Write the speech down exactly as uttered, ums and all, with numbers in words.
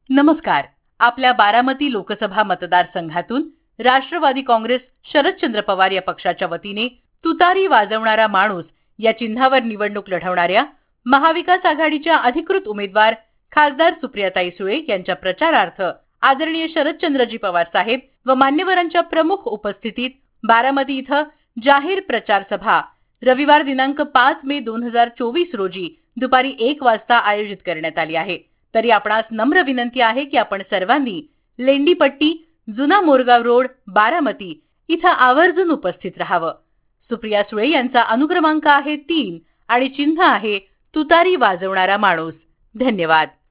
नमस्कार. आपल्या बारामती लोकसभा मतदारसंघातून राष्ट्रवादी काँग्रेस शरदचंद्र पवार या पक्षाच्या वतीने तुतारी वाजवणारा माणूस या चिन्हावर निवडणूक लढवणाऱ्या महाविकास आघाडीच्या अधिकृत उमेदवार खासदार सुप्रियाताई सुळे यांच्या प्रचारार्थ आदरणीय शरदचंद्रजी पवार साहेब व मान्यवरांच्या प्रमुख उपस्थितीत बारामती इथं जाहीर प्रचार सभा रविवार दिनांक पाच मे दोन हजार चोवीस रोजी दुपारी एक वाजता आयोजित करण्यात आली आहे. तरी आपणास नम्र विनंती आहे की आपण सर्वांनी लेंडीपट्टी, जुना मोरगाव रोड, बारामती इथं आवर्जून उपस्थित राहावं. सुप्रिया सुळे यांचा अनुक्रमांक आहे तीन आणि चिन्ह आहे तुतारी वाजवणारा माणूस. धन्यवाद.